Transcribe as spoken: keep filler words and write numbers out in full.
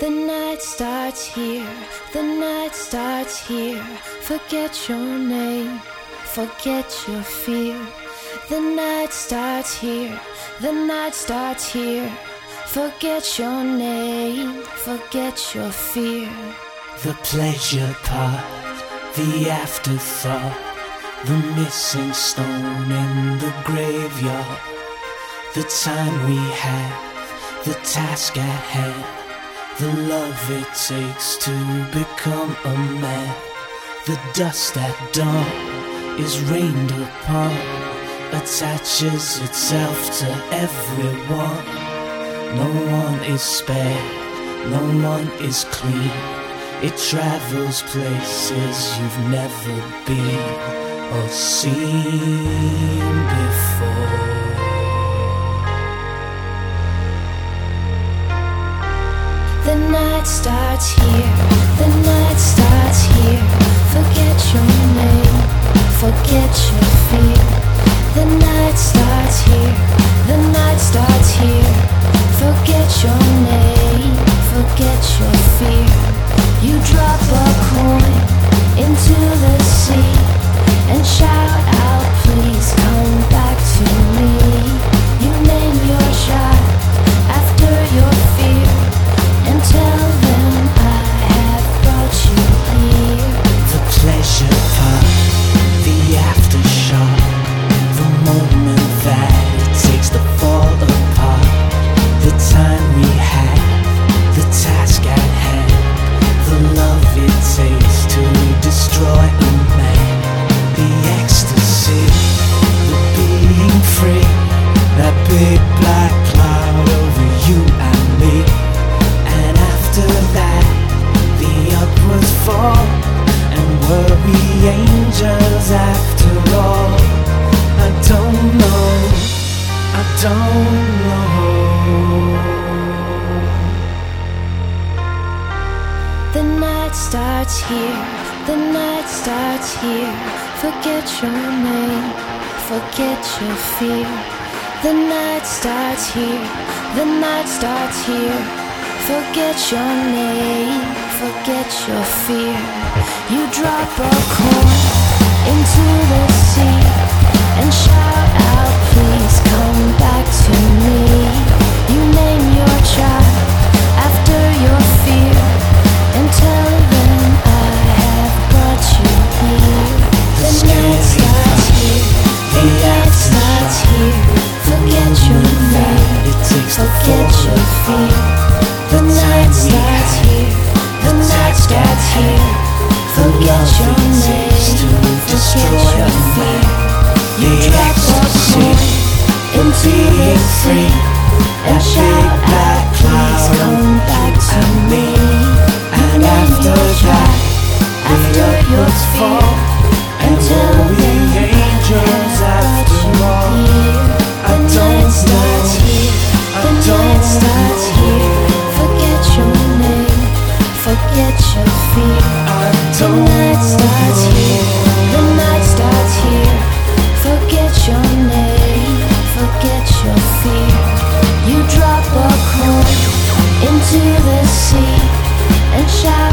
The night starts here, the night starts here. Forget your name, forget your fear. The night starts here, the night starts here. Forget your name, forget your fear. The pleasure part, the afterthought, the missing stone in the graveyard. The time we have, the task at hand, the love it takes to become a man. The dust at dawn is rained upon, attaches itself to everyone. No one is spared, no one is clean. It travels places you've never been or seen before. The night starts here, the night starts here. Forget your name, forget your fear. The night starts here, the night starts here. Forget your name, forget your fear. You drop a coin into the sea and shout out, please come back to me. You name your shot after your fear and tell them I have brought you here. The pleasure part, the aftershock, the moment that it takes to fall apart. The time we have, the task at hand, the love it takes to destroy a man. The ecstasy, the being free, that big black cloud over you and me. And after that, the upwards fall. And were we angels after all? I don't know, I don't know. The night starts here, the night starts here. Forget your name, forget your fear. The night starts here, the night starts here. Forget your name, forget your fear. You drop a coin into the sea and shout out, please come back to me. You name your child after your fear and tell them I have brought you here. The night starts here, the night starts here. Forget your name, forget your fear. The night starts here, the night starts here. Forget your name, forget your fear. You drop a coin into the sea and shout out, please come back to me. And after that, after your fear, and tell them angels after all. the night starts here, the night starts here. Forget your name, forget your fear. The night starts here, the night starts here. Forget your name, forget your fear. You drop a coin into the sea and shout